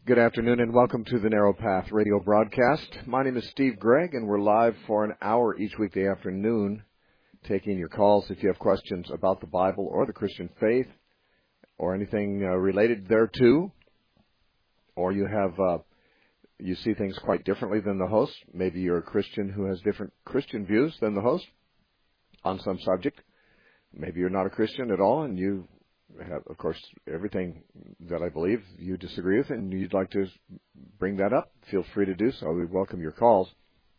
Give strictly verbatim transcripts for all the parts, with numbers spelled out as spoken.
Good afternoon and welcome to the Narrow Path radio broadcast. My name is Steve Gregg and we're live for an hour each weekday afternoon taking your calls if you have questions about the Bible or the Christian faith or anything uh, related thereto, or you have uh, you see things quite differently than the host. Maybe you're a Christian who has different Christian views than the host on some subject. Maybe you're not a Christian at all and you have, of course, everything that I believe you disagree with and you'd like to bring that up. Feel free to do so. We welcome your calls.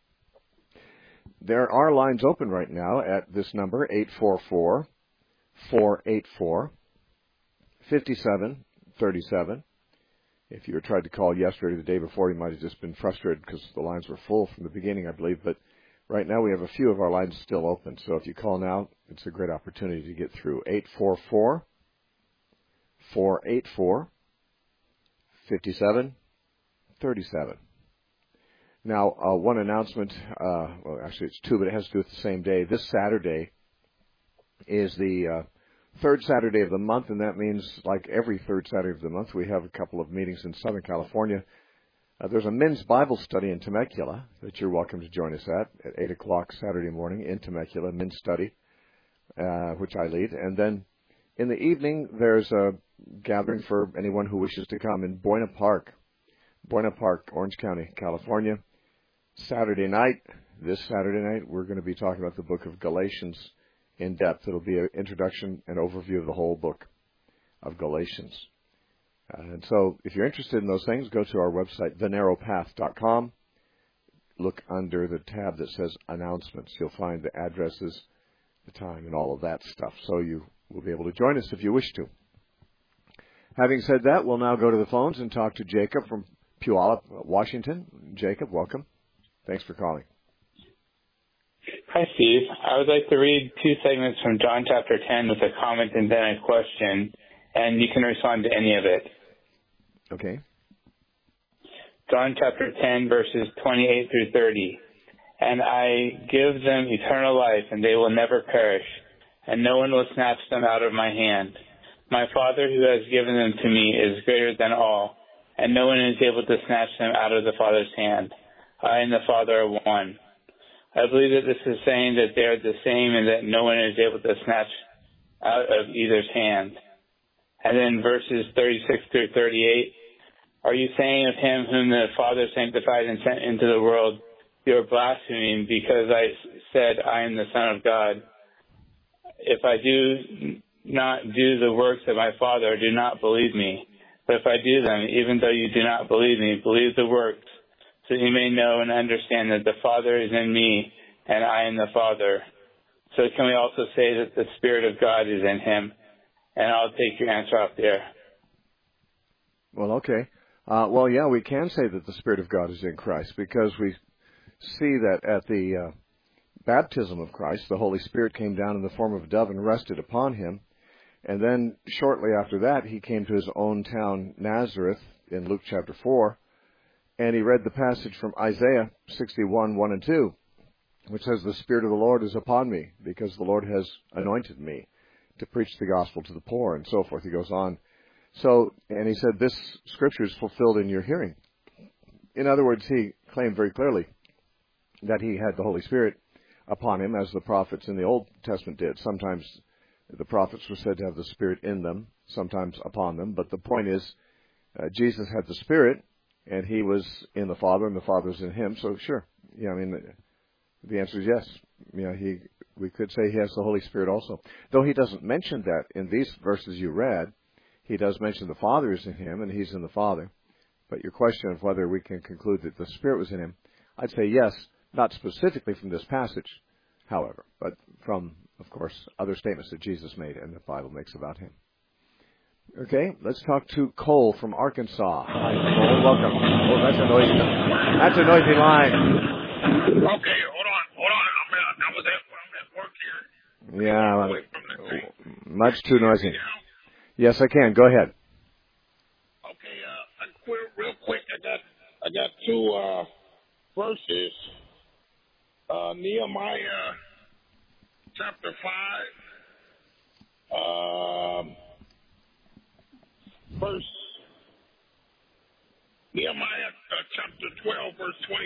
There are lines open right now at this number, eight four four, four eight four, five seven three seven. If you had tried to call yesterday or the day before, you might have just been frustrated because the lines were full from the beginning, I believe. But right now we have a few of our lines still open. So if you call now, it's a great opportunity to get through. eight four four, four eight four, five seven three seven. Now, uh, one announcement, uh, well, actually it's two, but it has to do with the same day. This Saturday is the uh, third Saturday of the month, and that means like every third Saturday of the month, we have a couple of meetings in Southern California. Uh, there's a men's Bible study in Temecula that you're welcome to join us at, at eight o'clock Saturday morning in Temecula, men's study, uh, which I lead. And then in the evening, there's a gathering for anyone who wishes to come in Buena Park, Buena Park, Orange County, California. Saturday night, this Saturday night, we're going to be talking about the book of Galatians in depth. It'll be an introduction and overview of the whole book of Galatians. Uh, and so if you're interested in those things, go to our website, the narrow path dot com. Look under the tab that says announcements. You'll find the addresses, the time, and all of that stuff. So you will be able to join us if you wish to. Having said that, we'll now go to the phones and talk to Jacob from Puyallup, Washington. Jacob, welcome. Thanks for calling. Hi, Steve. I would like to read two segments from John chapter ten with a comment and then a question, and you can respond to any of it. Okay. John chapter ten, verses twenty-eight through thirty. And I give them eternal life, and they will never perish, and no one will snatch them out of my hand. My Father who has given them to me is greater than all, and no one is able to snatch them out of the Father's hand. I and the Father are one. I believe that this is saying that they are the same and that no one is able to snatch out of either's hand. And then verses thirty-six through thirty-eight, are you saying of him whom the Father sanctified and sent into the world, you are blaspheming because I said I am the Son of God? If I do not do the works of my Father, do not believe me. But if I do them, even though you do not believe me, believe the works, so you may know and understand that the Father is in me and I in the Father. So can we also say that the Spirit of God is in him? And I'll take your answer off there. Well, okay. Uh, well, yeah, we can say that the Spirit of God is in Christ because we see that at the uh, baptism of Christ, the Holy Spirit came down in the form of a dove and rested upon him. And then shortly after that, he came to his own town, Nazareth, in Luke chapter four, and he read the passage from Isaiah sixty-one, one and two, which says, the Spirit of the Lord is upon me, because the Lord has anointed me to preach the gospel to the poor, and so forth. He goes on. So, and he said, this scripture is fulfilled in your hearing. In other words, he claimed very clearly that he had the Holy Spirit upon him, as the prophets in the Old Testament did. Sometimes the prophets were said to have the Spirit in them, sometimes upon them. But the point is, uh, Jesus had the Spirit, and he was in the Father, and the Father was in him. So, sure, yeah, I mean, the, the answer is yes. You know, he, we could say he has the Holy Spirit also. Though he doesn't mention that in these verses you read, he does mention the Father is in him, and he's in the Father. But your question of whether we can conclude that the Spirit was in him, I'd say yes, not specifically from this passage, however, but from, of course, other statements that Jesus made and the Bible makes about him. Okay, let's talk to Cole from Arkansas. Hi, Cole. Welcome. Oh, that's a noisy, that's a noisy line. Okay, hold on, hold on. I'm at, I was at, I'm at work here. Yeah, Away from the thing. much too noisy. Yeah. Yes, I can. Go ahead. Okay, uh, quick, real quick. I got, I got two uh, verses. Uh, Nehemiah chapter five. Um, verse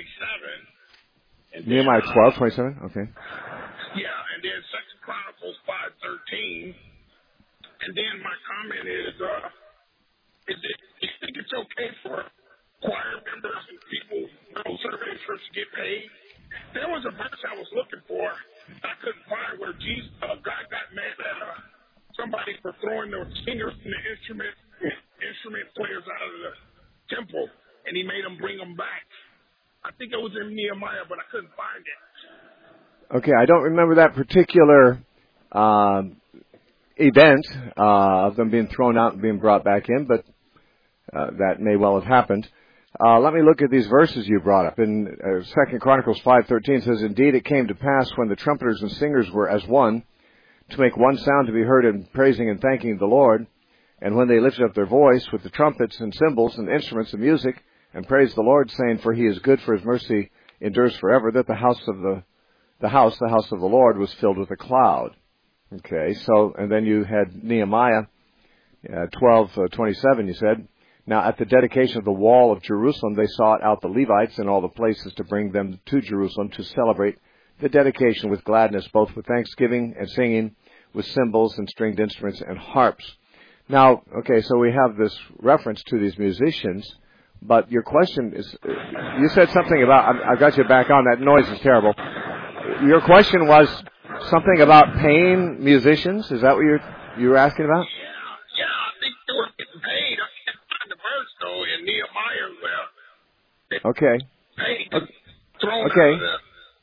twenty-seven. And Nehemiah then, twelve, uh, twenty-seven? Okay. Yeah, and then Second Chronicles five thirteen. And then my comment is, uh, is it, you think it's okay for choir members and people who serve in church to get paid? There was a verse I was looking for. I couldn't find where Jesus, uh, God got mad at uh, somebody for throwing the singers and the instrument instrument players out of the temple, and he made them bring them back. I think it was in Nehemiah, but I couldn't find it. Okay, I don't remember that particular uh, event uh, of them being thrown out and being brought back in, but uh, that may well have happened. Uh, let me look at these verses you brought up. In uh, Second Chronicles five thirteen says, "Indeed it came to pass when the trumpeters and singers were as one, to make one sound to be heard in praising and thanking the Lord, and when they lifted up their voice with the trumpets and cymbals and instruments of music, and praised the Lord, saying, For he is good, for his mercy endures forever, that the house of the the house, the house of the Lord, was filled with a cloud." Okay, so, and then you had Nehemiah uh, twelve twenty-seven, you said, "Now at the dedication of the wall of Jerusalem, they sought out the Levites in all the places to bring them to Jerusalem to celebrate the dedication with gladness, both with thanksgiving and singing, with cymbals and stringed instruments and harps." Now, okay, so we have this reference to these musicians, but your question is, you said something about, I got you back on, that noise is terrible. Your question was something about paying musicians? Is that what you're, you were asking about? Yeah, yeah, I think they were getting paid. I can't find the verse, though, in Nehemiah where Okay. paid, Okay. thrown Okay. out of the...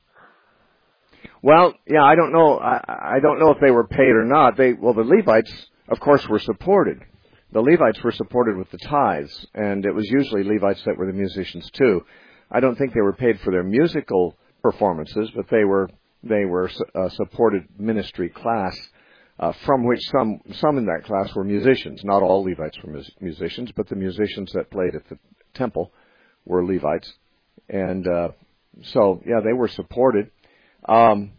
Well, yeah, I don't know. I, I don't know if they were paid or not. They, well, the Levites, of course, were supported. The Levites were supported with the tithes, and it was usually Levites that were the musicians too. I don't think they were paid for their musical performances, but they were they were a supported ministry class, uh, from which some some in that class were musicians. Not all Levites were mus- musicians, but the musicians that played at the temple were Levites, and uh, so yeah, they were supported. Um,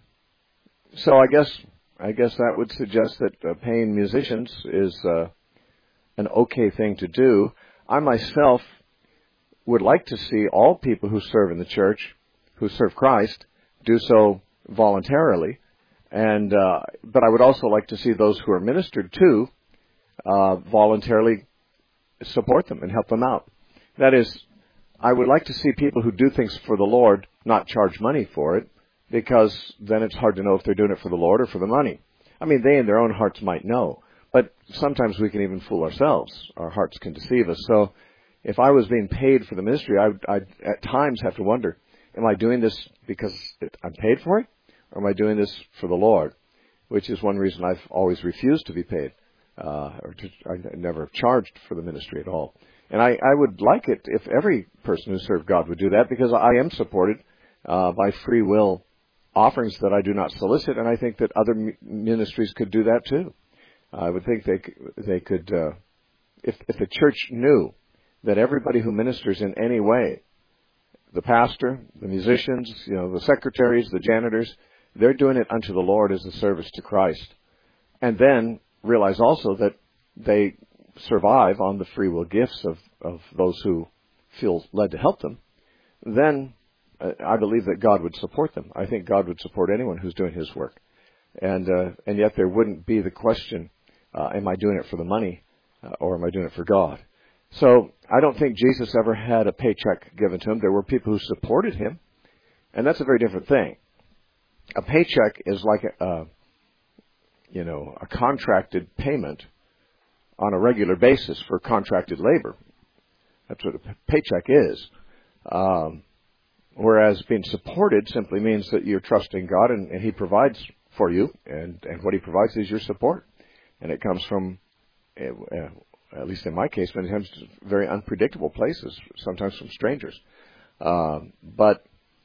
so I guess I guess that would suggest that uh, paying musicians is uh, an okay thing to do. I myself would like to see all people who serve in the church, who serve Christ, do so voluntarily, and uh, but I would also like to see those who are ministered to uh, voluntarily support them and help them out. That is, I would like to see people who do things for the Lord not charge money for it, because then it's hard to know if they're doing it for the Lord or for the money. I mean, they in their own hearts might know, but sometimes we can even fool ourselves. Our hearts can deceive us. So if I was being paid for the ministry, I I'd at times have to wonder, am I doing this because I'm paid for it, or am I doing this for the Lord? Which is one reason I've always refused to be paid, uh, or to, I never charged for the ministry at all. And I, I would like it if every person who served God would do that, because I am supported uh, by free will offerings that I do not solicit, and I think that other ministries could do that too. I would think they they could, uh, if if the church knew that everybody who ministers in any way, the pastor, the musicians, you know, the secretaries, the janitors, they're doing it unto the Lord as a service to Christ, and then realize also that they survive on the free will gifts of, of those who feel led to help them, then uh, I believe that God would support them. I think God would support anyone who's doing His work. And uh, and yet there wouldn't be the question, uh, am I doing it for the money uh, or am I doing it for God? So I don't think Jesus ever had a paycheck given to Him. There were people who supported Him, and that's a very different thing. A paycheck is like a, uh, you know, a contracted payment on a regular basis for contracted labor. That's what a paycheck is. Um, whereas being supported simply means that you're trusting God, and, and He provides for you, and, and what He provides is your support. And it comes from, uh, at least in my case, many times very unpredictable places, sometimes from strangers. Uh, but,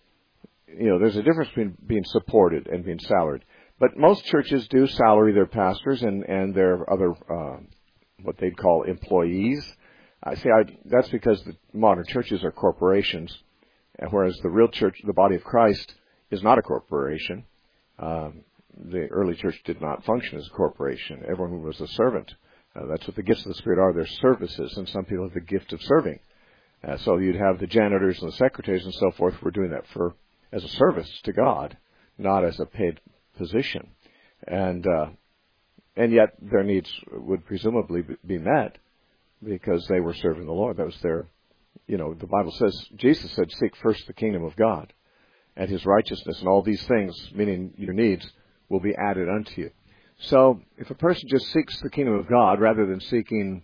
you know, there's a difference between being supported and being salaried. But most churches do salary their pastors and, and their other uh, what they'd call employees. I say I, that's because the modern churches are corporations, whereas the real church, the body of Christ, is not a corporation. Um, the early church did not function as a corporation. Everyone was a servant. Uh, that's what the gifts of the Spirit are. They're services, and some people have the gift of serving. Uh, so you'd have the janitors and the secretaries and so forth were doing that for as a service to God, not as a paid position. And uh, and yet their needs would presumably be met because they were serving the Lord. That was their, you know, the Bible says, Jesus said, seek first the kingdom of God and his righteousness, and all these things, meaning your needs, will be added unto you. So if a person just seeks the kingdom of God rather than seeking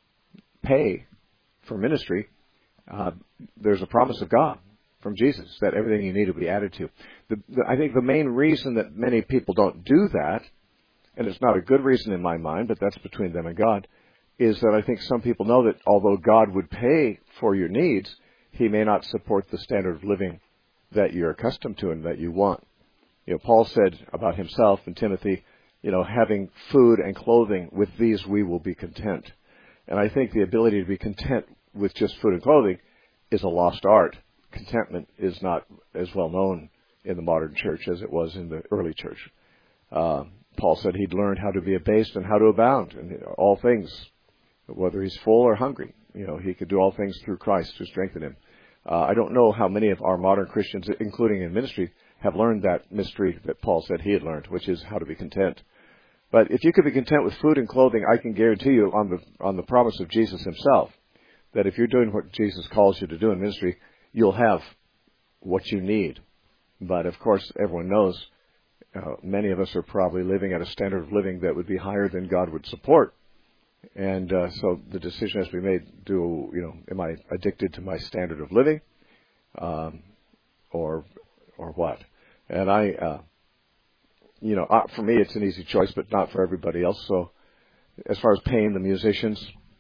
pay for ministry, uh, there's a promise of God from Jesus that everything you need will be added to. The, the, I think the main reason that many people don't do that, and it's not a good reason in my mind, but that's between them and God, is that I think some people know that although God would pay for your needs, he may not support the standard of living that you're accustomed to and that you want. You know, Paul said about himself and Timothy, you know, having food and clothing, with these we will be content. And I think the ability to be content with just food and clothing is a lost art. Contentment is not as well known in the modern church as it was in the early church. Uh, Paul said he'd learned how to be abased and how to abound in all things, whether he's full or hungry. You know, he could do all things through Christ who strengthened him. Uh, I don't know how many of our modern Christians, including in ministry, have learned that mystery that Paul said he had learned, which is how to be content. But if you could be content with food and clothing, I can guarantee you on the on the promise of Jesus himself, that if you're doing what Jesus calls you to do in ministry, you'll have what you need. But of course, everyone knows uh, many of us are probably living at a standard of living that would be higher than God would support. And uh, so the decision has to be made, do, you know, am I addicted to my standard of living, um, or or what? And I, uh, you know, uh, for me it's an easy choice, but not for everybody else. So as far as paying the musicians,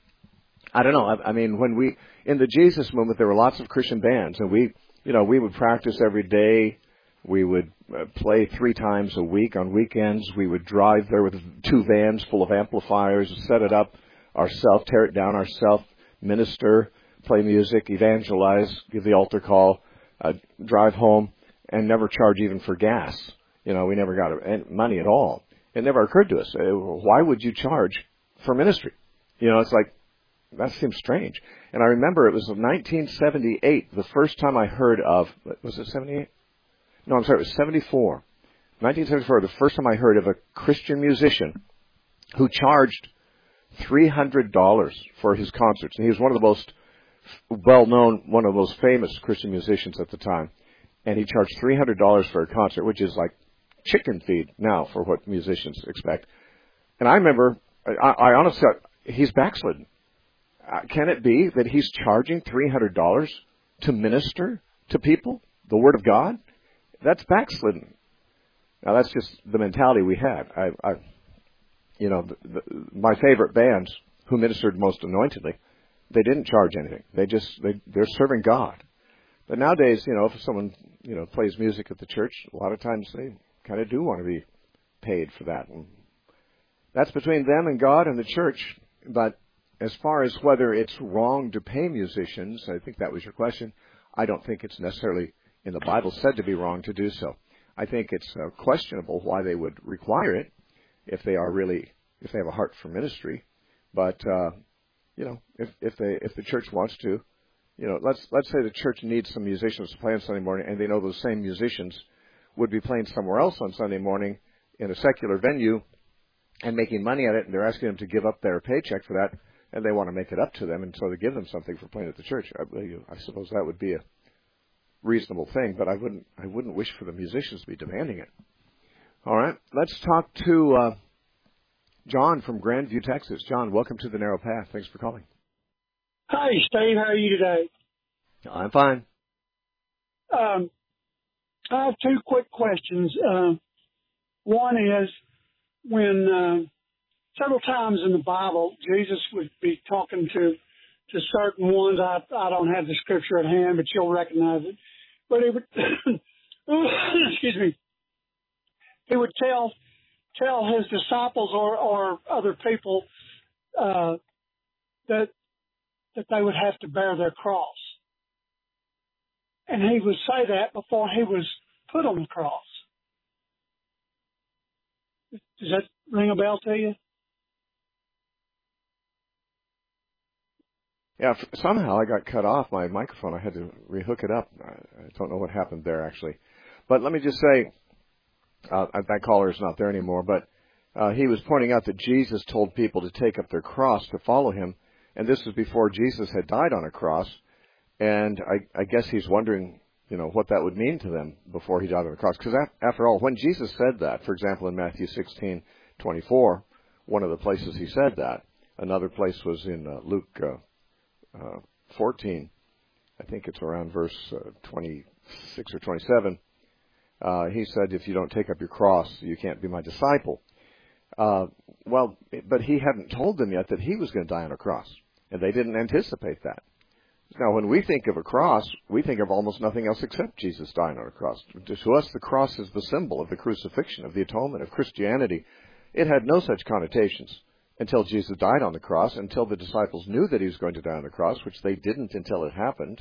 I don't know. I, I mean, when we, in the Jesus movement, there were lots of Christian bands, and we, you know, we would practice every day. We would uh, play three times a week on weekends. We would drive there with two vans full of amplifiers, set it up ourselves, tear it down ourselves, minister, play music, evangelize, give the altar call, uh, drive home, and never charge even for gas. You know, we never got money at all. It never occurred to us. Uh, why would you charge for ministry? You know, it's like, that seems strange. And I remember it was in nineteen seventy-eight, the first time I heard of, was it seventy-eight? No, I'm sorry, it was seventy-four. nineteen seventy-four, the first time I heard of a Christian musician who charged three hundred dollars for his concerts. And he was one of the most well-known, one of the most famous Christian musicians at the time. And he charged three hundred dollars for a concert, which is like chicken feed now for what musicians expect. And I remember, I, I honestly thought, he's backslidden. Uh, can it be that he's charging three hundred dollars to minister to people, the Word of God? That's backslidden. Now, that's just the mentality we had. I, I you know, the, the, my favorite bands who ministered most anointedly, they didn't charge anything. They just, they, they're serving God. But nowadays, you know, if someone, you know, plays music at the church, a lot of times they kind of do want to be paid for that. And that's between them and God and the church. But as far as whether it's wrong to pay musicians, I think that was your question, I don't think it's necessarily in the Bible said to be wrong to do so. I think it's uh, questionable why they would require it if they are really, if they have a heart for ministry. But, uh, you know, if, if they, if the church wants to, you know, let's, let's say the church needs some musicians to play on Sunday morning, and they know those same musicians would be playing somewhere else on Sunday morning in a secular venue and making money at it, and they're asking them to give up their paycheck for that, and they want to make it up to them, and so they give them something for playing at the church. I, I suppose that would be a reasonable thing, but I wouldn't I wouldn't wish for the musicians to be demanding it. All right, let's talk to uh, John from Grandview, Texas. John, welcome to the Narrow Path. Thanks for calling. Hi, Steve. How are you today? I'm fine. Um, I have two quick questions. Uh, one is when uh, several times in the Bible, Jesus would be talking to to certain ones. I I don't have the scripture at hand, but you'll recognize it. But he would, excuse me, he would tell tell his disciples or, or other people uh, that that they would have to bear their cross, and he would say that before he was put on the cross. Does that ring a bell to you? Yeah, f- somehow I got cut off my microphone. I had to rehook it up. I, I don't know what happened there, actually. But let me just say, uh, that caller is not there anymore, but uh, he was pointing out that Jesus told people to take up their cross to follow him, and this was before Jesus had died on a cross. And I, I guess he's wondering, you know, what that would mean to them before he died on the cross. Because after all, when Jesus said that, for example, in Matthew sixteen twenty-four, one of the places he said that, another place was in uh, Luke uh, uh, fourteen, I think it's around verse uh, twenty-six or twenty-seven, uh, he said, if you don't take up your cross, you can't be my disciple. Uh, well, but he hadn't told them yet that he was going to die on a cross, and they didn't anticipate that. Now, when we think of a cross, we think of almost nothing else except Jesus dying on a cross. To us, the cross is the symbol of the crucifixion, of the atonement, of Christianity. It had no such connotations until Jesus died on the cross, until the disciples knew that he was going to die on the cross, which they didn't until it happened.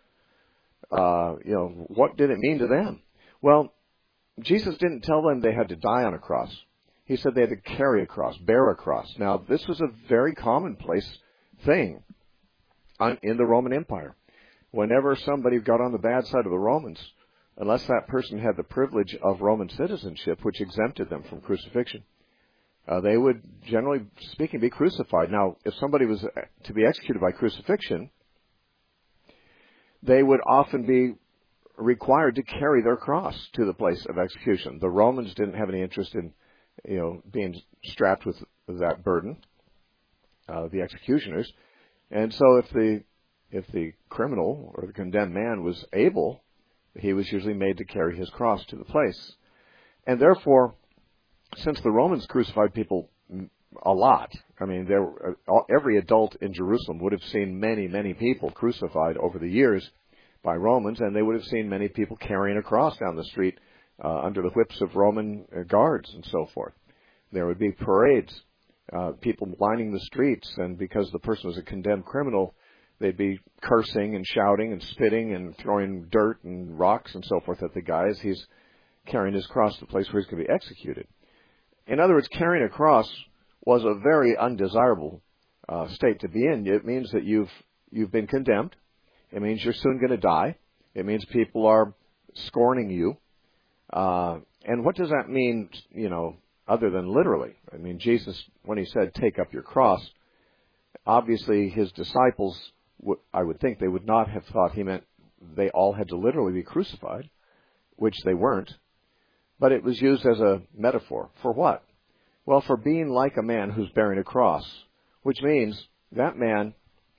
Uh, you know, what did it mean to them? Well, Jesus didn't tell them they had to die on a cross. He said they had to carry a cross, bear a cross. Now, this was a very commonplace thing in the Roman Empire. Whenever somebody got on the bad side of the Romans, unless that person had the privilege of Roman citizenship, which exempted them from crucifixion, uh, they would, generally speaking, be crucified. Now, if somebody was to be executed by crucifixion, they would often be required to carry their cross to the place of execution. The Romans didn't have any interest in, you know, being strapped with that burden, uh, the executioners. And so if the if the criminal or the condemned man was able, he was usually made to carry his cross to the place. And therefore, since the Romans crucified people a lot, I mean, there were, every adult in Jerusalem would have seen many, many people crucified over the years by Romans, and they would have seen many people carrying a cross down the street uh, under the whips of Roman uh, guards and so forth. There would be parades. Uh, people lining the streets, and because the person was a condemned criminal, they'd be cursing and shouting and spitting and throwing dirt and rocks and so forth at the guy as he's carrying his cross to the place where he's going to be executed. In other words, carrying a cross was a very undesirable uh, state to be in. It means that you've you've been condemned. It means you're soon going to die. It means people are scorning you. Uh, and what does that mean, you know, other than literally? I mean, Jesus, when he said, take up your cross, obviously his disciples, I would think they would not have thought he meant they all had to literally be crucified, which they weren't. But it was used as a metaphor. For what? Well, for being like a man who's bearing a cross, which means that man,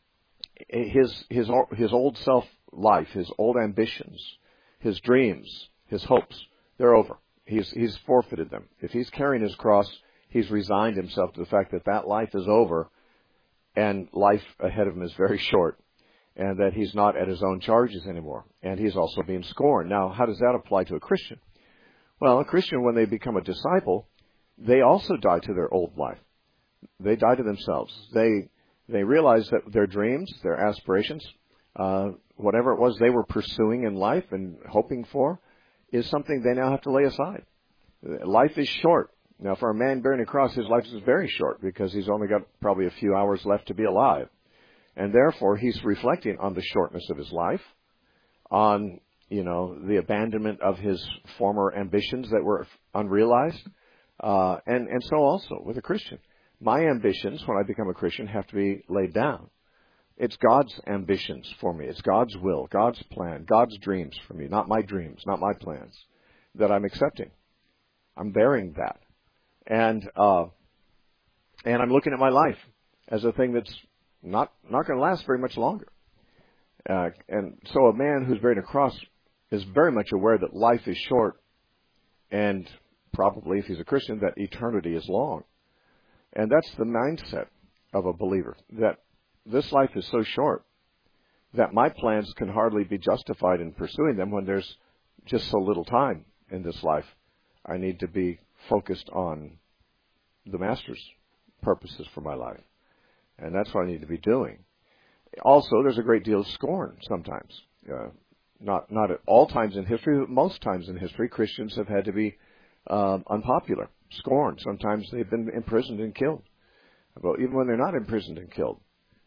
his his his old self life, his old ambitions, his dreams, his hopes, they're over. He's he's forfeited them. If he's carrying his cross, he's resigned himself to the fact that that life is over, and life ahead of him is very short, and that he's not at his own charges anymore, and he's also being scorned. Now, how does that apply to a Christian? Well, a Christian, when they become a disciple, they also die to their old life. They die to themselves. They they realize that their dreams, their aspirations, uh, whatever it was they were pursuing in life and hoping for, is something they now have to lay aside. Life is short. Now, for a man bearing a cross, his life is very short because he's only got probably a few hours left to be alive. And therefore, he's reflecting on the shortness of his life, on, you know, the abandonment of his former ambitions that were unrealized, uh, and, and so also with a Christian. My ambitions, when I become a Christian, have to be laid down. It's God's ambitions for me. It's God's will, God's plan, God's dreams for me, not my dreams, not my plans, that I'm accepting. I'm bearing that. And uh, and I'm looking at my life as a thing that's not, not going to last very much longer. Uh, and so a man who's bearing a cross is very much aware that life is short, and probably, if he's a Christian, that eternity is long. And that's the mindset of a believer, that this life is so short that my plans can hardly be justified in pursuing them when there's just so little time in this life. I need to be focused on the Master's purposes for my life. And that's what I need to be doing. Also, there's a great deal of scorn sometimes. Uh, not not at all times in history, but most times in history, Christians have had to be uh, unpopular, scorned. Sometimes they've been imprisoned and killed. But even when they're not imprisoned and killed,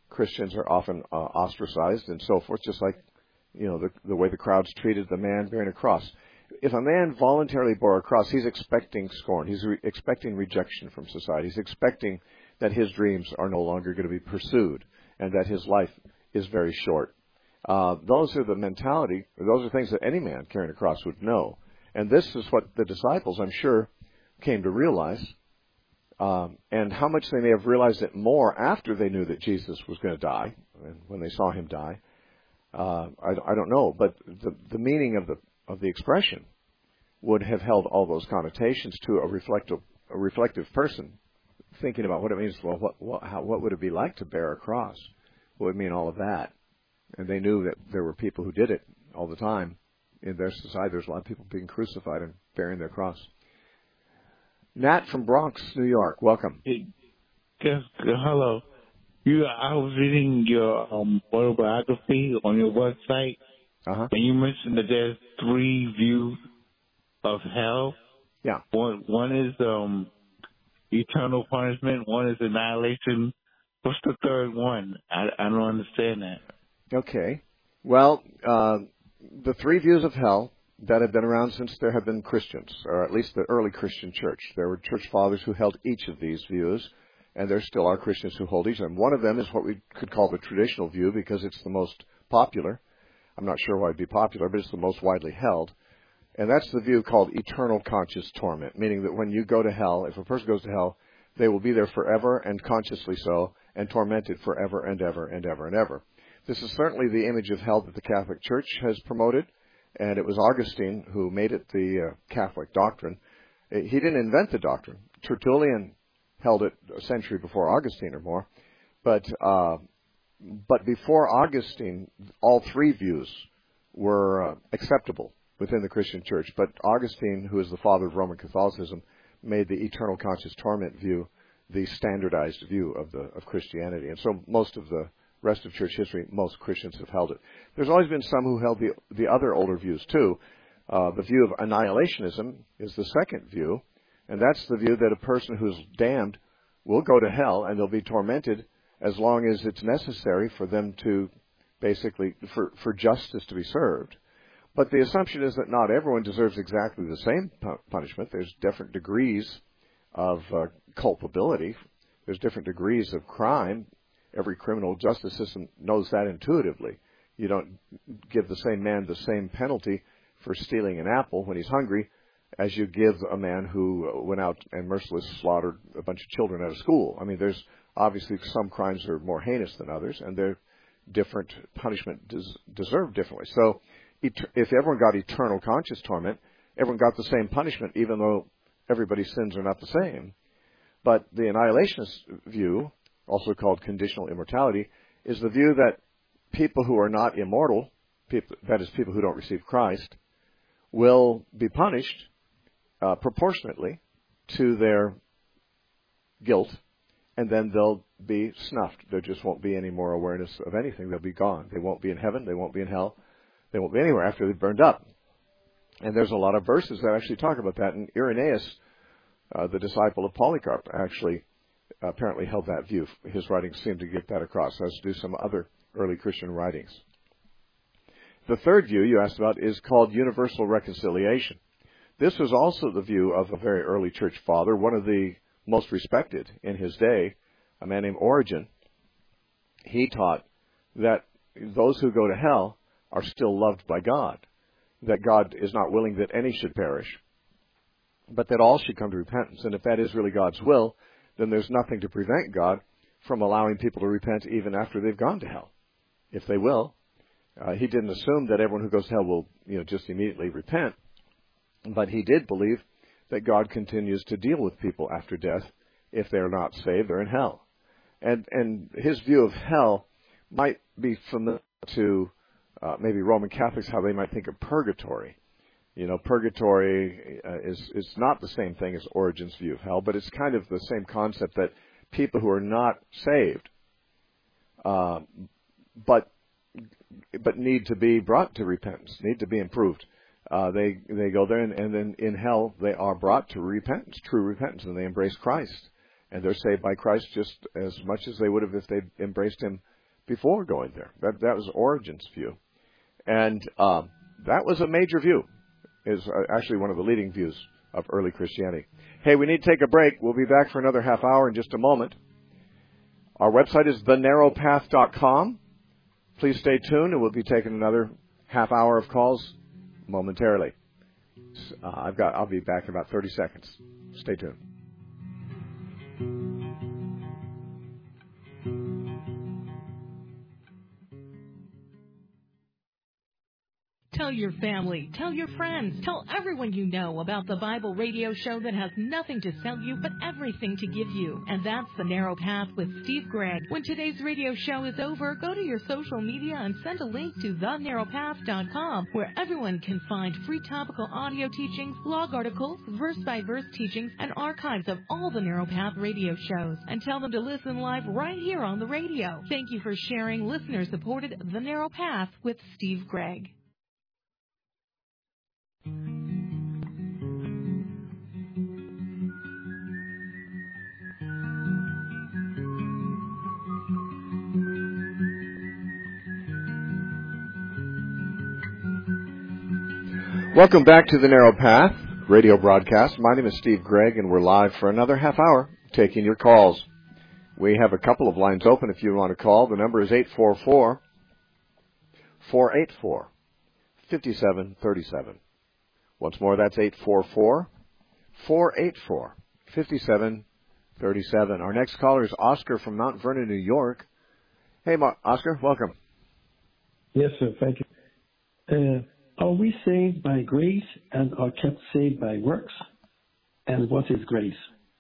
Christians are often uh, ostracized and so forth, just like, you know, the, the way the crowds treated the man bearing a cross. If a man voluntarily bore a cross, he's expecting scorn. He's re- expecting rejection from society. He's expecting that his dreams are no longer going to be pursued and that his life is very short. Uh, those are the mentality, those are things that any man carrying a cross would know. And this is what the disciples, I'm sure, came to realize. Um, and how much they may have realized it more after they knew that Jesus was going to die, and when they saw him die, uh, I, I don't know. But the, the meaning of the of the expression would have held all those connotations to a reflective a reflective person thinking about what it means. Well, what what, how, what would it be like to bear a cross? What would it mean all of that? And they knew that there were people who did it all the time in their society. There's a lot of people being crucified and bearing their cross. Nat from Bronx, New York. Welcome. Hey, yes, hello. You, I was reading your um, autobiography on your website, uh-huh. and you mentioned that there's three views of hell. Yeah. One, one is um, eternal punishment. One is annihilation. What's the third one? I, I don't understand that. Okay. Well, uh, the three views of hell that have been around since there have been Christians, or at least the early Christian church. There were church fathers who held each of these views, and there still are Christians who hold each of them. One of them is what we could call the traditional view because it's the most popular. I'm not sure why it'd be popular, but it's the most widely held. And that's the view called eternal conscious torment, meaning that when you go to hell, if a person goes to hell, they will be there forever and consciously so, and tormented forever and ever and ever and ever. This is certainly the image of hell that the Catholic Church has promoted. And it was Augustine who made it the uh, Catholic doctrine. He didn't invent the doctrine. Tertullian held it a century before Augustine or more. But uh, but before Augustine, all three views were uh, acceptable within the Christian church. But Augustine, who is the father of Roman Catholicism, made the eternal conscious torment view the standardized view of the of Christianity. And so most of the rest of church history, most Christians have held it. There's always been some who held the the other older views too. Uh, the view of annihilationism is the second view, and that's the view that a person who's damned will go to hell and they'll be tormented as long as it's necessary for them to basically, for, for justice to be served. But the assumption is that not everyone deserves exactly the same pu- punishment. There's different degrees of uh, culpability. There's different degrees of crime. Every criminal justice system knows that intuitively. You don't give the same man the same penalty for stealing an apple when he's hungry as you give a man who went out and mercilessly slaughtered a bunch of children at a school. I mean, there's obviously some crimes are more heinous than others, and they're different punishment des- deserved differently. So et- if everyone got eternal conscious torment, everyone got the same punishment, even though everybody's sins are not the same. But the annihilationist view, also called conditional immortality, is the view that people who are not immortal, people, that is, people who don't receive Christ, will be punished uh, proportionately to their guilt, and then they'll be snuffed. There just won't be any more awareness of anything. They'll be gone. They won't be in heaven. They won't be in hell. They won't be anywhere after they've burned up. And there's a lot of verses that actually talk about that. And Irenaeus, uh, the disciple of Polycarp, actually apparently held that view. His writings seem to get that across, as do some other early Christian writings. The third view you asked about is called universal reconciliation. This was also the view of a very early church father, one of the most respected in his day, a man named Origen. He taught that those who go to hell are still loved by God, that God is not willing that any should perish, but that all should come to repentance. And if that is really God's will, then there's nothing to prevent God from allowing people to repent even after they've gone to hell, if they will. Uh, he didn't assume that everyone who goes to hell will, you know, just immediately repent, but he did believe that God continues to deal with people after death. If they're not saved, they're in hell. And and his view of hell might be familiar to uh, maybe Roman Catholics, how they might think of purgatory. You know, purgatory uh, is is not the same thing as Origen's view of hell, but it's kind of the same concept that people who are not saved, uh, but but need to be brought to repentance, need to be improved. Uh, they they go there, and, and then in hell they are brought to repentance, true repentance, and they embrace Christ, and they're saved by Christ just as much as they would have if they embraced Him before going there. That that was Origen's view. And um, that was a major view. Is actually one of the leading views of early Christianity. Hey, we need to take a break. We'll be back for another half hour in just a moment. Our website is the narrow path dot com. Please stay tuned, and we'll be taking another half hour of calls momentarily. Uh, I've got. I'll be back in about thirty seconds. Stay tuned. Tell your family, tell your friends, tell everyone you know about the Bible radio show that has nothing to sell you but everything to give you. And that's The Narrow Path with Steve Gregg. When today's radio show is over, go to your social media and send a link to the narrow path dot com, where everyone can find free topical audio teachings, blog articles, verse-by-verse teachings, and archives of all the Narrow Path radio shows. And tell them to listen live right here on the radio. Thank you for sharing listener-supported The Narrow Path with Steve Gregg. Welcome back to the Narrow Path radio broadcast. My name is Steve Gregg, and we're live for another half hour taking your calls. We have a couple of lines open if you want to call. The number is eight four four, four eight four, five seven three seven. Once more, that's eight four four, four eight four, five seven three seven. Our next caller is Oscar from Mount Vernon, New York. Hey, Ma- Oscar, welcome. Yes, sir. Thank you. Uh, Are we saved by grace and are kept saved by works? And what is grace?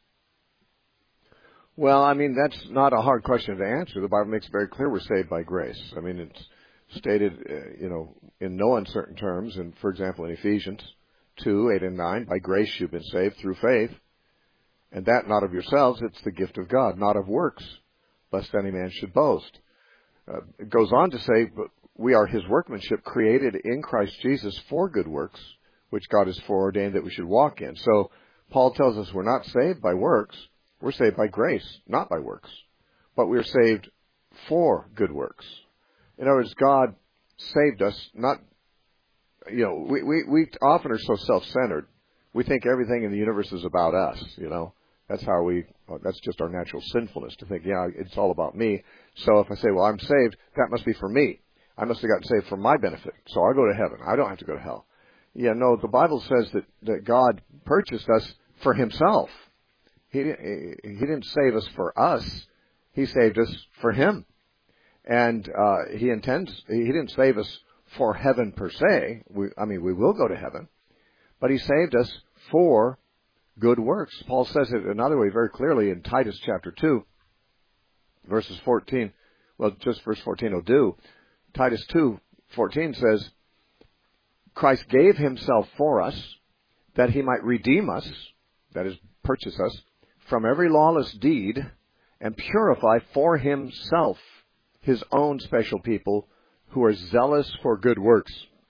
Well, I mean, that's not a hard question to answer. The Bible makes it very clear we're saved by grace. I mean, it's stated, uh, you know, in no uncertain terms. And, for example, in Ephesians two, eight and nine, by grace you've been saved through faith. And that not of yourselves, it's the gift of God, not of works, lest any man should boast. Uh, it goes on to say, but we are his workmanship, created in Christ Jesus for good works, which God has foreordained that we should walk in. So Paul tells us we're not saved by works. We're saved by grace, not by works. But we're saved for good works. In other words, God saved us, not, you know, we, we, we often are so self-centered. We think everything in the universe is about us, you know. That's how we, that's just our natural sinfulness to think, yeah, it's all about me. So if I say, well, I'm saved, that must be for me. I must have gotten saved for my benefit, so I'll go to heaven. I don't have to go to hell. Yeah, no, the Bible says that, that God purchased us for himself. He, he didn't save us for us. He saved us for him. And uh, he intends, he didn't save us for heaven per se. We, I mean, we will go to heaven. But he saved us for good works. Paul says it another way very clearly in Titus chapter two, verses fourteen. Well, just verse fourteen will do. Titus two fourteen says, Christ gave himself for us that he might redeem us, that is, purchase us, from every lawless deed and purify for himself his own special people who are zealous for good works.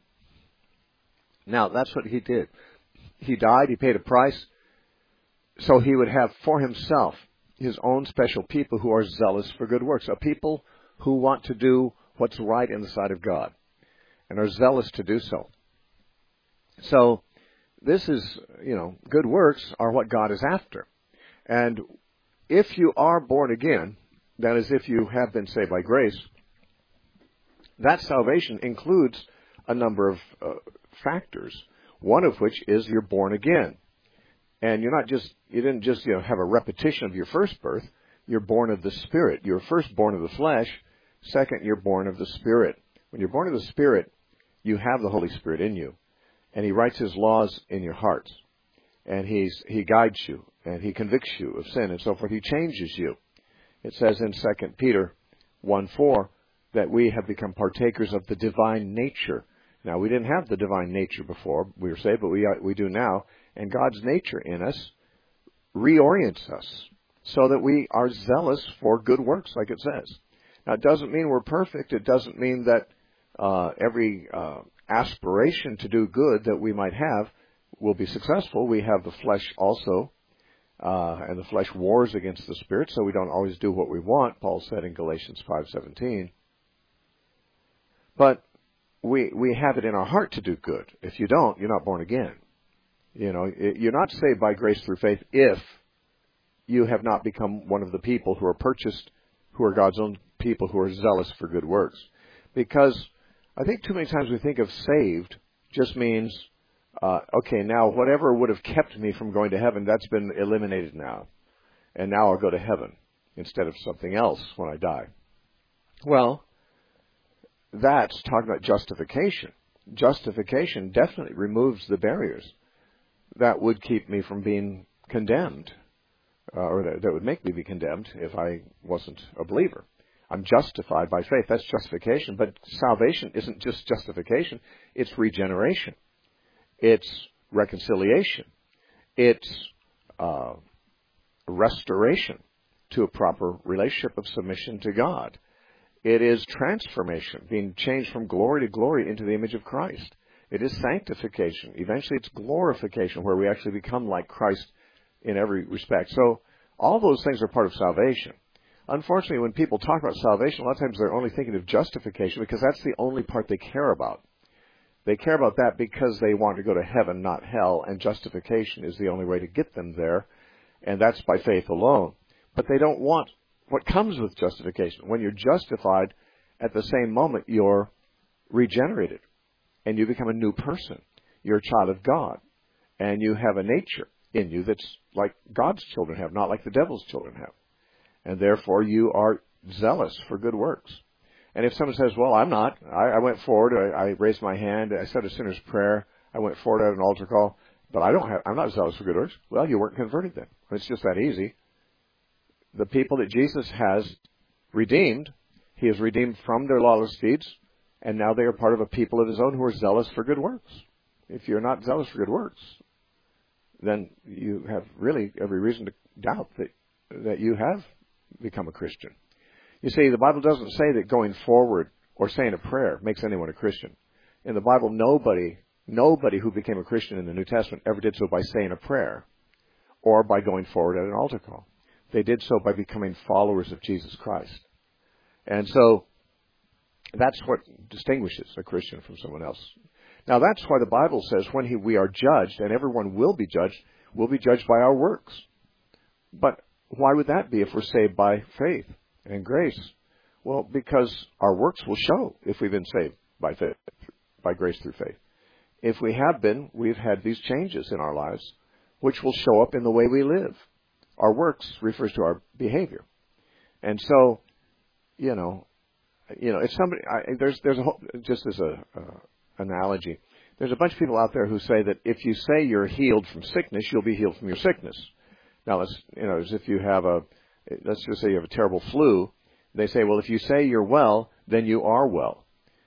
Now, that's what he did. He died, he paid a price, so he would have for himself his own special people who are zealous for good works, a people who want to do what's right in the sight of God and are zealous to do so. So this is, you know, good works are what God is after. And if you are born again, that is, if you have been saved by grace, that salvation includes a number of uh, factors, one of which is you're born again. And you're not just, you didn't just, you know, have a repetition of your first birth. You're born of the Spirit. You're first born of the flesh. Second, you're born of the Spirit. When you're born of the Spirit, you have the Holy Spirit in you. And he writes his laws in your hearts. And he's, he guides you. And he convicts you of sin and so forth. He changes you. It says in Second Peter one four that we have become partakers of the divine nature. Now, we didn't have the divine nature before we were saved, but we we do now. And God's nature in us reorients us so that we are zealous for good works, like it says. Now, it doesn't mean we're perfect. It doesn't mean that uh, every uh, aspiration to do good that we might have will be successful. We have the flesh also, uh, and the flesh wars against the Spirit, so we don't always do what we want, Paul said in Galatians five seventeen. But we we have it in our heart to do good. If you don't, you're not born again. You know, you're not saved by grace through faith if you have not become one of the people who are purchased, who are God's own people, who are zealous for good works. Because I think too many times we think of saved just means, uh, okay, now whatever would have kept me from going to heaven, that's been eliminated now. And now I'll go to heaven instead of something else when I die. Well, that's talking about justification. Justification definitely removes the barriers that would keep me from being condemned, uh, or that, that would make me be condemned if I wasn't a believer. I'm justified by faith. That's justification. But salvation isn't just justification. It's regeneration. It's reconciliation. It's uh, restoration to a proper relationship of submission to God. It is transformation, being changed from glory to glory into the image of Christ. It is sanctification. Eventually it's glorification, where we actually become like Christ in every respect. So all those things are part of salvation. Unfortunately, when people talk about salvation, a lot of times they're only thinking of justification because that's the only part they care about. They care about that because they want to go to heaven, not hell, and justification is the only way to get them there, and that's by faith alone. But they don't want what comes with justification. When you're justified, at the same moment you're regenerated and you become a new person. You're a child of God and you have a nature in you that's like God's children have, not like the devil's children have. And therefore you are zealous for good works. And if someone says, well, I'm not, I, I went forward, I, I raised my hand, I said a sinner's prayer, I went forward at an altar call, but I don't have, I'm not zealous for good works. Well, you weren't converted then. It's just that easy. The people that Jesus has redeemed, He has redeemed from their lawless deeds, and now they are part of a people of His own who are zealous for good works. If you're not zealous for good works, then you have really every reason to doubt that that you have become a Christian. You see, the Bible doesn't say that going forward or saying a prayer makes anyone a Christian. In the Bible, nobody, nobody who became a Christian in the New Testament ever did so by saying a prayer or by going forward at an altar call. They did so by becoming followers of Jesus Christ. And so that's what distinguishes a Christian from someone else. Now that's why the Bible says when he, we are judged, and everyone will be judged, we'll be judged by our works. But why would that be if we're saved by faith and grace? Well, because our works will show if we've been saved by faith, by grace through faith. If we have been, we've had these changes in our lives, which will show up in the way we live. Our works refers to our behavior. And so, you know, you know, if somebody, I, there's, there's a whole, just as a, uh, analogy, there's a bunch of people out there who say that if you say you're healed from sickness, you'll be healed from your sickness. Now, let's, you know, as if you have a, let's just say you have a terrible flu, they say, well, if you say you're well, then you are well.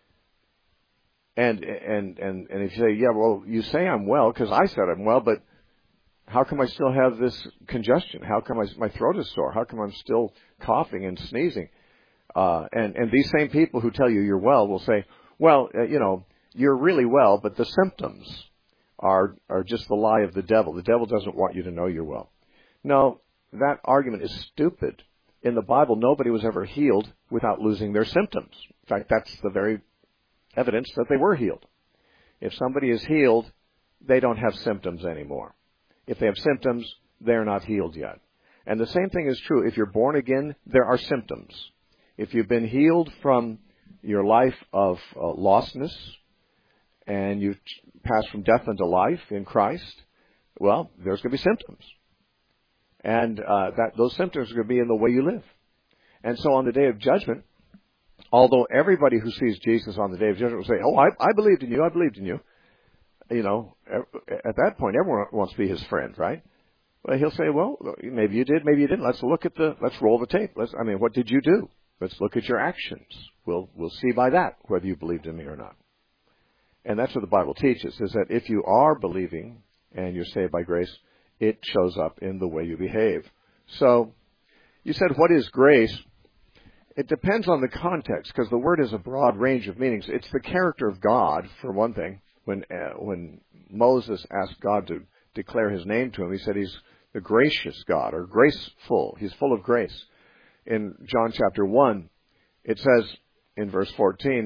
And, and, and, and if you say, yeah, well, you say I'm well because I said I'm well, but how come I still have this congestion? How come I, my throat is sore? How come I'm still coughing and sneezing? Uh, and, and these same people who tell you you're well will say, well, uh, you know, you're really well, but the symptoms are, are just the lie of the devil. The devil doesn't want you to know you're well. No, that argument is stupid. In the Bible, nobody was ever healed without losing their symptoms. In fact, that's the very evidence that they were healed. If somebody is healed, they don't have symptoms anymore. If they have symptoms, they're not healed yet. And the same thing is true. If you're born again, there are symptoms. If you've been healed from your life of uh, lostness and you've passed from death unto life in Christ, well, there's going to be symptoms. And uh, that those symptoms are going to be in the way you live. And so on the day of judgment, although everybody who sees Jesus on the day of judgment will say, oh, I, I believed in you, I believed in you. You know, at that point, everyone wants to be his friend, right? Well, he'll say, well, maybe you did, maybe you didn't. Let's look at the, let's roll the tape. Let's, I mean, what did you do? Let's look at your actions. We'll, we'll see by that whether you believed in me or not. And that's what the Bible teaches, is that if you are believing and you're saved by grace, it shows up in the way you behave. So, you said, what is grace? It depends on the context, because the word has a broad range of meanings. It's the character of God, for one thing. When uh, when Moses asked God to declare his name to him, he said he's the gracious God, or graceful. He's full of grace. In John chapter one, it says in verse fourteen,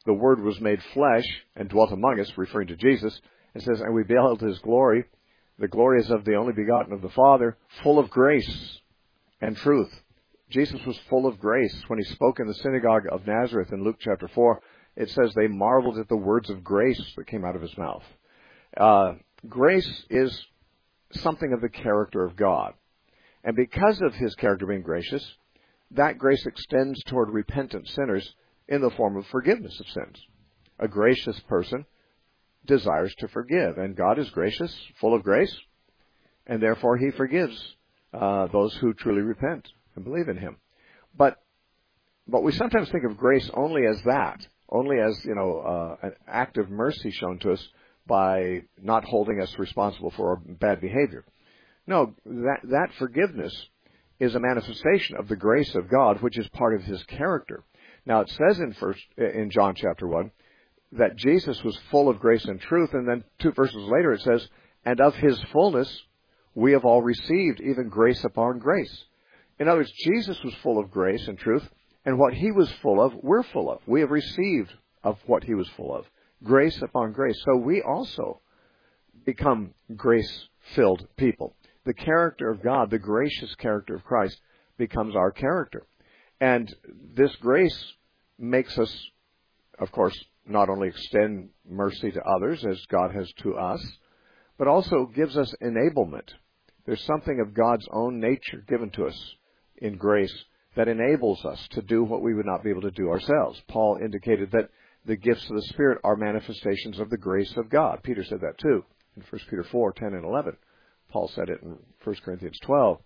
the Word was made flesh and dwelt among us, referring to Jesus. It says, and we beheld his glory. The glory is of the only begotten of the Father, full of grace and truth. Jesus was full of grace. When he spoke in the synagogue of Nazareth in Luke chapter four, it says they marveled at the words of grace that came out of his mouth. Uh, grace is something of the character of God. And because of his character being gracious, that grace extends toward repentant sinners in the form of forgiveness of sins. A gracious person desires to forgive, and God is gracious, full of grace, and therefore he forgives uh, those who truly repent and believe in him. But but we sometimes think of grace only as that, only as, you know, uh, an act of mercy shown to us by not holding us responsible for our bad behavior. No, that that forgiveness is a manifestation of the grace of God, which is part of his character. Now, it says in first in John chapter one that Jesus was full of grace and truth, and then two verses later it says, and of his fullness we have all received even grace upon grace. In other words, Jesus was full of grace and truth, and what he was full of, we're full of. We have received of what he was full of, grace upon grace. So we also become grace-filled people. The character of God, the gracious character of Christ, becomes our character. And this grace makes us, of course, not only extend mercy to others as God has to us, but also gives us enablement. There's something of God's own nature given to us in grace that enables us to do what we would not be able to do ourselves. Paul indicated that the gifts of the Spirit are manifestations of the grace of God. Peter said that too in First Peter four, ten and eleven. Paul said it in First Corinthians twelve.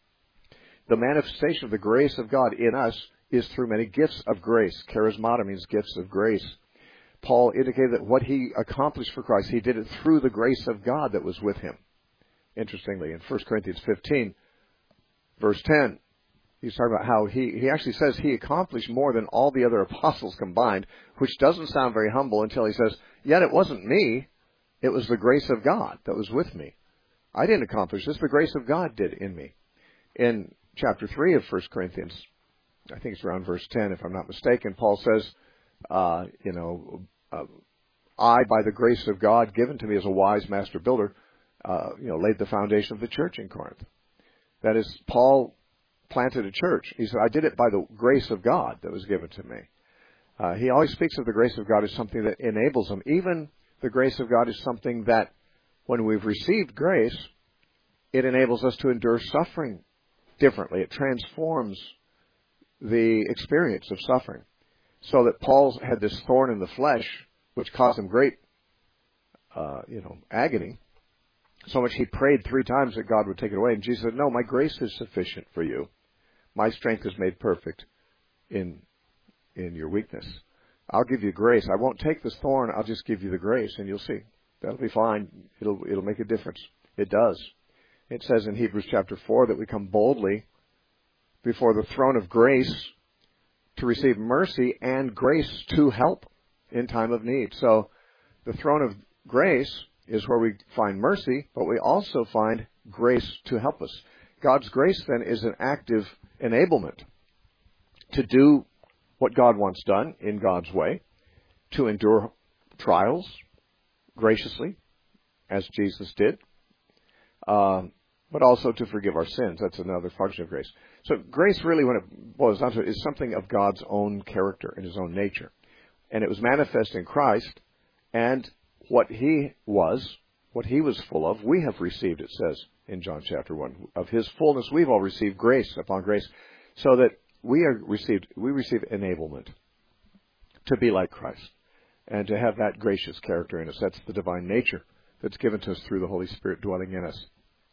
The manifestation of the grace of God in us is through many gifts of grace. Charismata means gifts of grace. Paul indicated that what he accomplished for Christ, he did it through the grace of God that was with him. Interestingly, in First Corinthians fifteen, verse ten, he's talking about how he, he actually says he accomplished more than all the other apostles combined, which doesn't sound very humble until he says, yet it wasn't me, it was the grace of God that was with me. I didn't accomplish this, the grace of God did in me. In chapter three of First Corinthians, I think it's around verse ten, if I'm not mistaken, Paul says, uh, you know, uh, I, by the grace of God given to me as a wise master builder, uh, you know, laid the foundation of the church in Corinth. That is, Paul planted a church. He said, I did it by the grace of God that was given to me. Uh, he always speaks of the grace of God as something that enables him. Even the grace of God is something that, when we've received grace, it enables us to endure suffering differently. It transforms the experience of suffering. So that Paul had this thorn in the flesh, which caused him great, uh, you know, agony. So much he prayed three times that God would take it away. And Jesus said, no, my grace is sufficient for you. My strength is made perfect in in your weakness. I'll give you grace. I won't take this thorn. I'll just give you the grace, and you'll see. That'll be fine. It'll it'll make a difference. It does. It says in Hebrews chapter four that we come boldly before the throne of grace to receive mercy and grace to help in time of need. So the throne of grace is where we find mercy, but we also find grace to help us. God's grace then is an active enablement to do what God wants done in God's way, to endure trials graciously, as Jesus did, um, but also to forgive our sins. That's another function of grace. So grace really, when it boils down to it, is something of God's own character and his own nature. And it was manifest in Christ, and what he was, what he was full of, we have received, it says in John chapter one. Of his fullness we've all received grace upon grace, so that we are received, we receive enablement to be like Christ and to have that gracious character in us. That's the divine nature that's given to us through the Holy Spirit dwelling in us.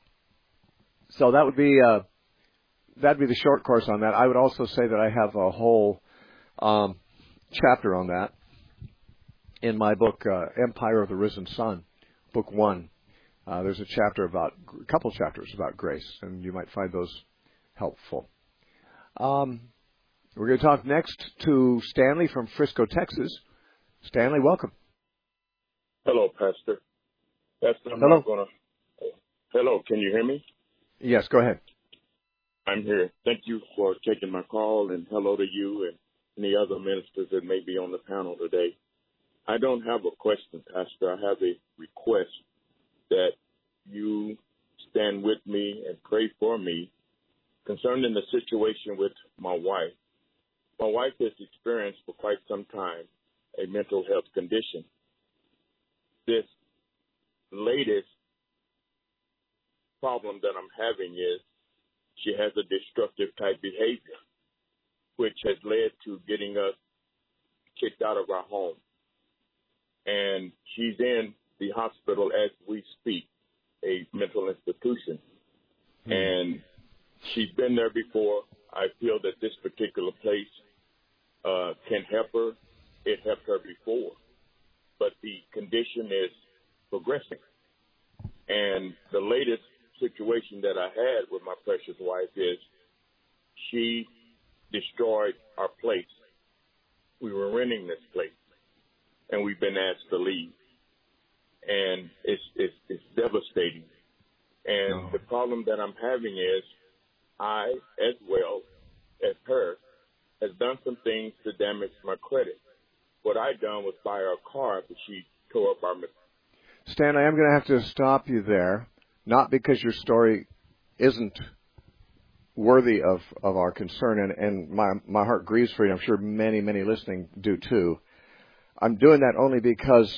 So that would be uh, that'd be the short course on that. I would also say that I have a whole um, chapter on that in my book, uh, Empire of the Risen Sun, book one. Uh, there's a chapter about, a couple chapters about grace, and you might find those helpful. Um, we're going to talk next to Stanley from Frisco, Texas. Stanley, welcome. Hello, Pastor. Pastor, I'm Hello. not gonna. Hello, can you hear me? Yes, go ahead. I'm here. Thank you for taking my call, and hello to you and any other ministers that may be on the panel today. I don't have a question, Pastor. I have a request that you stand with me and pray for me concerning the situation with my wife. My wife has experienced for quite some time a mental health condition. This latest problem that I'm having is she has a destructive type behavior, which has led to getting us kicked out of our home. And she's in the hospital as we speak, a mental institution. Mm-hmm. And she's been there before. I feel that this particular place uh, can help her. It helped her before. But the condition is progressing. And the latest situation that I had with my precious wife is she destroyed our place. We were renting this place, and we've been asked to leave. And it's it's, it's devastating. And oh. the problem that I'm having is I, as well as her, has done some things to damage my credit. What I done was buy her a car, but she tore up our... Stan, I am going to have to stop you there, not because your story isn't worthy of, of our concern, and, and my, my heart grieves for you. I'm sure many, many listening do too. I'm doing that only because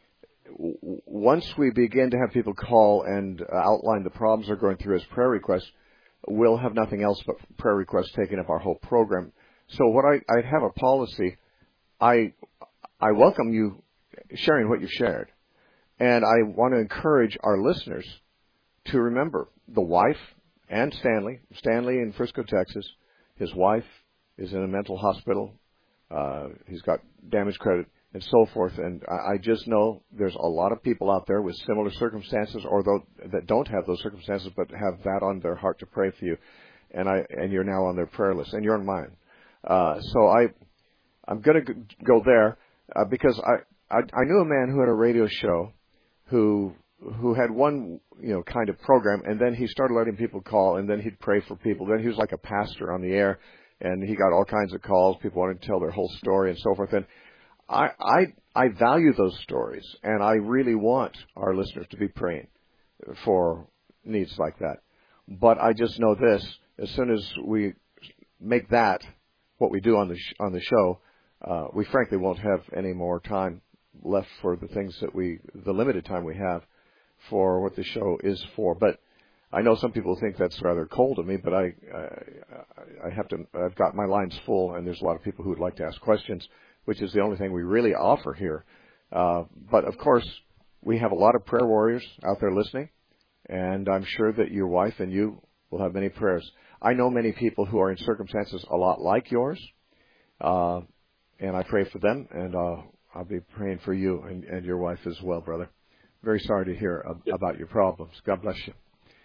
w- once we begin to have people call and uh, outline the problems they're going through as prayer requests, we'll have nothing else but prayer requests taking up our whole program. So what I, I have a policy, I I welcome you sharing what you've shared. And I want to encourage our listeners to remember the wife and Stanley, Stanley in Frisco, Texas. His wife is in a mental hospital. Uh, he's got damaged credit and so forth. And I, I just know there's a lot of people out there with similar circumstances or though, that don't have those circumstances but have that on their heart to pray for you. And I and you're now on their prayer list, and you're on mine. Uh, so I, I'm going to go there uh, because I, I I knew a man who had a radio show who who had one, you know, kind of program, and then he started letting people call, and then he'd pray for people. Then he was like a pastor on the air, and he got all kinds of calls. People wanted to tell their whole story and so forth. And I I, I value those stories, and I really want our listeners to be praying for needs like that. But I just know this: as soon as we make that what we do on the sh- on the show, uh, we frankly won't have any more time left for the things that we, the limited time we have for what the show is for. But I know some people think that's rather cold of me, but I, I, I have to, I've got my lines full, and there's a lot of people who would like to ask questions, which is the only thing we really offer here. Uh, but of course, we have a lot of prayer warriors out there listening, and I'm sure that your wife and you will have many prayers. I know many people who are in circumstances a lot like yours, uh, and I pray for them, and uh, I'll be praying for you and, and your wife as well, brother. Very sorry to hear ab- about your problems. God bless you.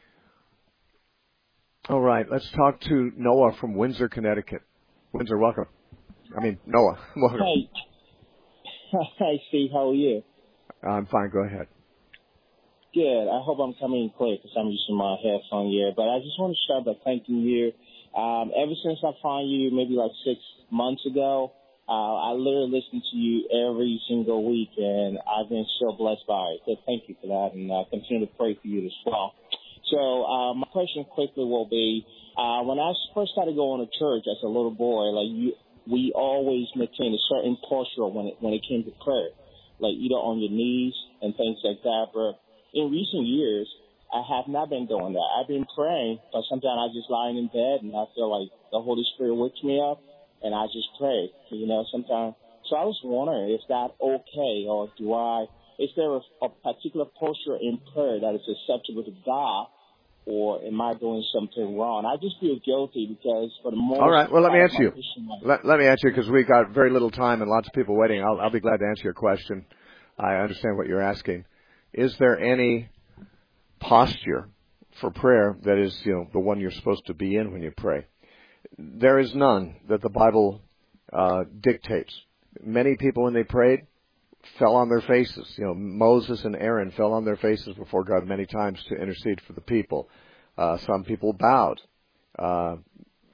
All right, let's talk to Noah from Windsor, Connecticut. Windsor, welcome. I mean, Noah, welcome. Hi. Hi, Steve. How are you? I'm fine. Go ahead. Good. I hope I'm coming in clear because I'm using my headphone here. But I just want to start by thanking you. Um, ever since I found you maybe like six months ago, uh, I literally listen to you every single week, and I've been so blessed by it. So thank you for that, and I continue to pray for you as well. So uh, my question quickly will be, uh, when I first started going to church as a little boy, like you, we always maintained a certain posture when it, when it came to prayer, like either on your knees and things like that. But in recent years, I have not been doing that. I've been praying, but sometimes I just lying in bed and I feel like the Holy Spirit wakes me up and I just pray, you know, sometimes. So I was wondering, is that okay, or do I, is there a, a particular posture in prayer that is acceptable to God, or am I doing something wrong? I just feel guilty because for the most All right, well, let me answer you. Life, let, let me answer you because we've got very little time and lots of people waiting. I'll, I'll be glad to answer your question. I understand what you're asking. Is there any posture for prayer that is, you know, the one you're supposed to be in when you pray? There is none that the Bible uh, dictates. Many people, when they prayed, fell on their faces. You know, Moses and Aaron fell on their faces before God many times to intercede for the people. Uh, some people bowed. Uh,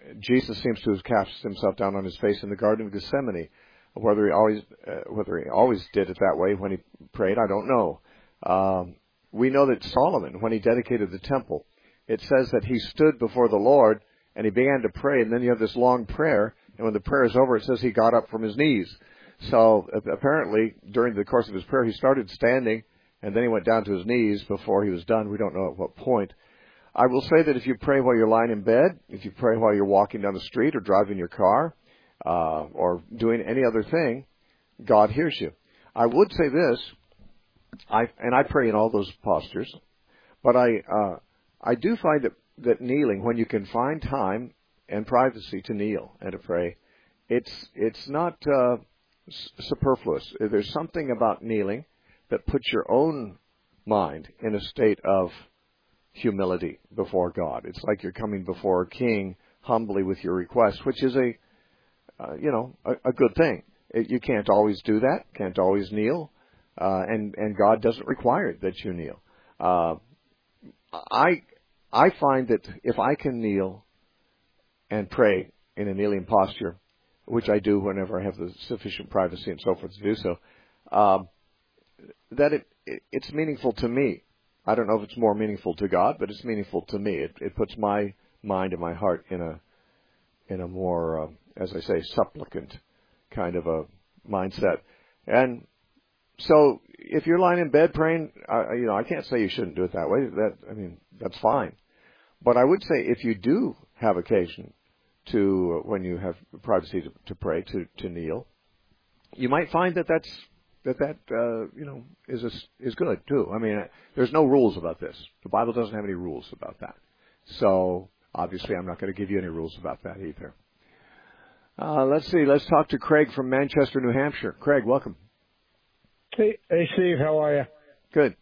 Jesus seems to have cast himself down on his face in the Garden of Gethsemane. Whether he always uh, whether he always did it that way when he prayed, I don't know. Um, we know that Solomon, when he dedicated the temple, it says that he stood before the Lord and he began to pray, and then you have this long prayer, and when the prayer is over, it says he got up from his knees. So apparently, during the course of his prayer, he started standing, and then he went down to his knees before he was done. We don't know at what point. I will say that if you pray while you're lying in bed, if you pray while you're walking down the street or driving your car, uh, or doing any other thing, God hears you. I would say this, I and I pray in all those postures, but I uh, I do find that, that kneeling, when you can find time and privacy to kneel and to pray, it's it's not uh, superfluous. There's something about kneeling that puts your own mind in a state of humility before God. It's like you're coming before a king humbly with your request, which is a, uh, you know, a, a good thing. It, you can't always do that, can't always kneel, uh, and, and God doesn't require that you kneel. Uh, I, I find that if I can kneel and pray in a kneeling posture, which I do whenever I have the sufficient privacy and so forth to do so, um, that it, it it's meaningful to me. I don't know if it's more meaningful to God, but it's meaningful to me. It, it puts my mind and my heart in a in a more, uh, as I say, supplicant kind of a mindset. And so, if you're lying in bed praying, uh, you know, I can't say you shouldn't do it that way. That I mean, that's fine. But I would say if you do have occasion to, uh, when you have privacy to, to pray, to, to kneel, you might find that that's that that uh, you know is a, is good too. I mean, there's no rules about this. The Bible doesn't have any rules about that. So obviously, I'm not going to give you any rules about that either. Uh, let's see. Let's talk to Craig from Manchester, New Hampshire. Craig, welcome. Hey, hey, Steve. How are you? Good.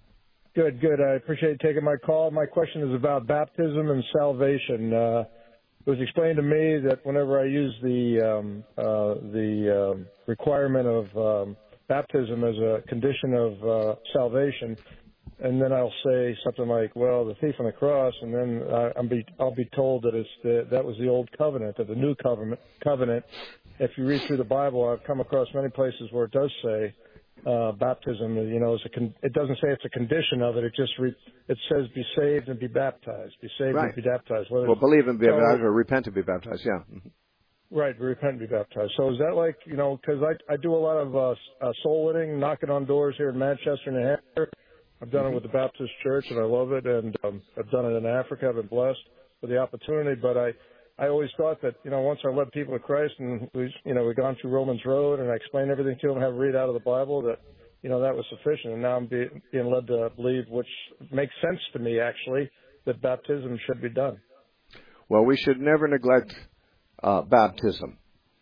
Good, good. I appreciate you taking my call. My question is about baptism and salvation. Uh, it was explained to me that whenever I use the um, uh, the um, requirement of um, baptism as a condition of uh, salvation, and then I'll say something like, "Well, the thief on the cross," and then I, I'm be, I'll be told that it's the, that was the old covenant, or the new covenant. Covenant. If you read through the Bible, I've come across many places where it does say uh, baptism. You know, is a con- it doesn't say it's a condition of it. It just re- it says be saved and be baptized. Be saved right. and be baptized. Whether well, believe and be so, baptized, or repent and be baptized. Yeah. Mm-hmm. Right, repent and be baptized. So is that like, you know, because I, I do a lot of uh, uh, soul winning, knocking on doors here in Manchester, New Hampshire. I've done mm-hmm. it with the Baptist Church, and I love it, and um, I've done it in Africa. I've been blessed with the opportunity, but I, I always thought that, you know, once I led people to Christ, and we, you know, we've gone through Romans Road, and I explained everything to them, have a read out of the Bible, that, you know, that was sufficient. And now I'm be, being led to believe, which makes sense to me, actually, that baptism should be done. Well, we should never neglect uh, baptism.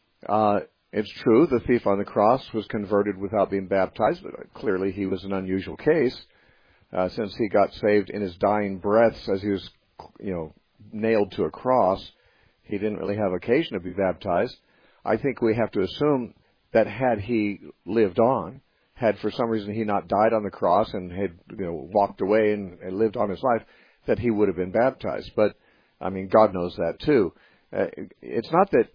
Uh, it's true, the thief on the cross was converted without being baptized, but clearly he was an unusual case, uh, since he got saved in his dying breaths as he was, you know, nailed to a cross. He didn't really have occasion to be baptized. I think we have to assume that had he lived on, had for some reason he not died on the cross and had, you know, walked away and, and lived on his life, that he would have been baptized. But, I mean, God knows that too. Uh, it's not that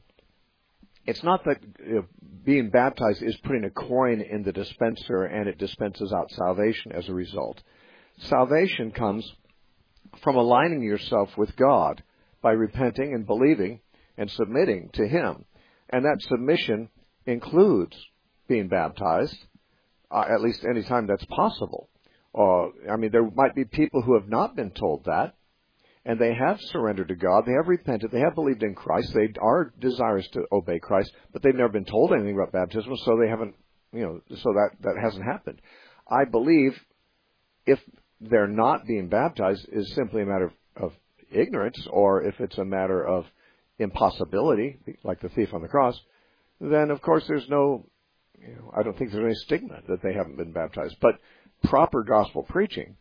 It's not that you know, being baptized is putting a coin in the dispenser and it dispenses out salvation as a result. Salvation comes from aligning yourself with God by repenting and believing and submitting to Him. And that submission includes being baptized, uh, at least any time that's possible. Uh, I mean, there might be people who have not been told that, and they have surrendered to God, they have repented, they have believed in Christ, they are desirous to obey Christ, but they've never been told anything about baptism, so they haven't, you know, so that, that hasn't happened. I believe if they're not being baptized is simply a matter of, of ignorance, or if it's a matter of impossibility, like the thief on the cross, then of course there's no, you know, I don't think there's any stigma that they haven't been baptized. But proper gospel preaching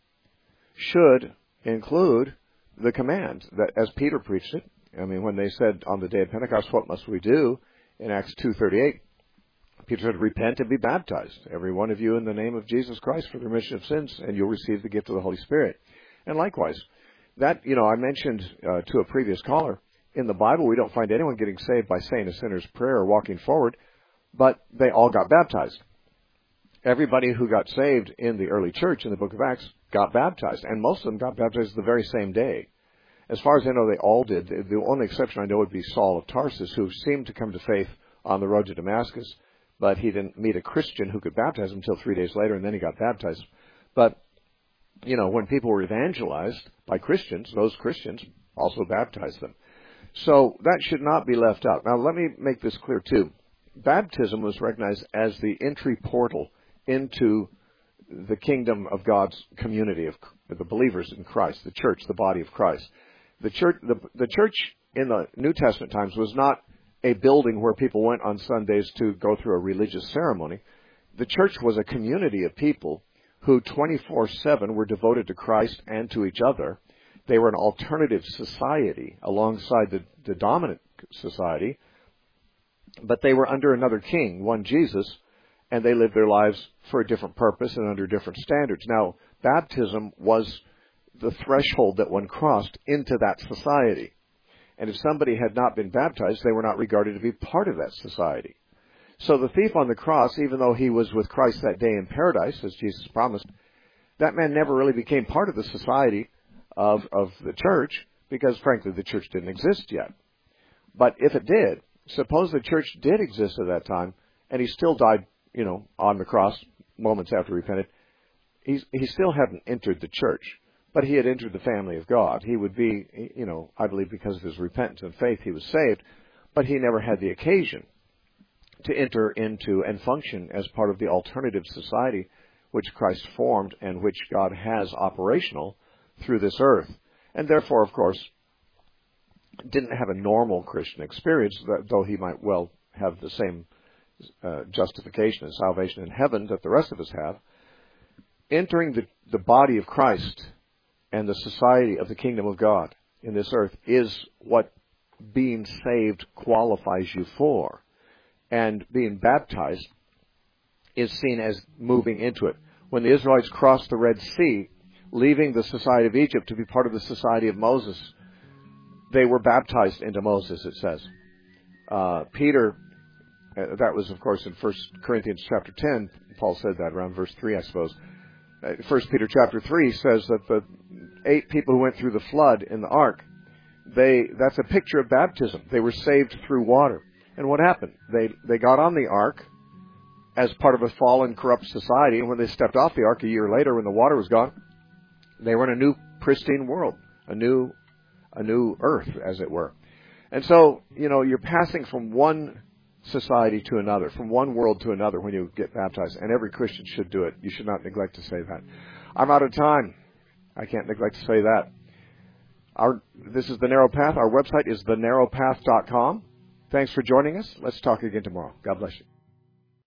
should include the command that, as Peter preached it, I mean, when they said on the day of Pentecost, what must we do? In Acts two thirty-eight, Peter said, repent and be baptized, every one of you in the name of Jesus Christ for the remission of sins, and you'll receive the gift of the Holy Spirit. And likewise, that, you know, I mentioned uh, to a previous caller in the Bible, we don't find anyone getting saved by saying a sinner's prayer or walking forward, but they all got baptized. Everybody who got saved in the early church in the book of Acts got baptized, and most of them got baptized the very same day. As far as I know, they all did. The only exception I know would be Saul of Tarsus, who seemed to come to faith on the road to Damascus, but he didn't meet a Christian who could baptize him until three days later, and then he got baptized. But, you know, when people were evangelized by Christians, those Christians also baptized them. So that should not be left out. Now, let me make this clear, too. Baptism was recognized as the entry portal into the kingdom of God's community of the believers in Christ, the church, the body of Christ. The church, the, the church in the New Testament times was not a building where people went on Sundays to go through a religious ceremony. The church was a community of people who twenty-four seven were devoted to Christ and to each other. They were an alternative society alongside the, the dominant society, but they were under another king, one Jesus, and they lived their lives for a different purpose and under different standards. Now, baptism was the threshold that one crossed into that society. And if somebody had not been baptized, they were not regarded to be part of that society. So the thief on the cross, even though he was with Christ that day in paradise, as Jesus promised, that man never really became part of the society of, of the church, because frankly the church didn't exist yet. But if it did, suppose the church did exist at that time, and he still died, you know, on the cross moments after he repented, he's, he still hadn't entered the church, but he had entered the family of God. He would be, you know, I believe because of his repentance and faith he was saved, but he never had the occasion to enter into and function as part of the alternative society which Christ formed and which God has operational through this earth. And therefore, of course, didn't have a normal Christian experience, though he might well have the same uh, justification and salvation in heaven that the rest of us have. Entering the, the body of Christ and the society of the kingdom of God in this earth is what being saved qualifies you for. And being baptized is seen as moving into it. When the Israelites crossed the Red Sea, leaving the society of Egypt to be part of the society of Moses, they were baptized into Moses, it says. Uh, Peter, uh, that was, of course, in First Corinthians chapter ten. Paul said that around verse three, I suppose. Uh, First Peter chapter three says that the eight people who went through the flood in the ark, they that's a picture of baptism. They were saved through water. And what happened? They they got on the ark as part of a fallen, corrupt society, and when they stepped off the ark a year later, when the water was gone, they were in a new, pristine world, a new, a new earth, as it were. And so, you know, you're passing from one society to another, from one world to another when you get baptized, and every Christian should do it. You should not neglect to say that. I'm out of time. I can't neglect to say that. Our this is The Narrow Path. Our website is the narrow path dot com. Thanks for joining us. Let's talk again tomorrow. God bless you.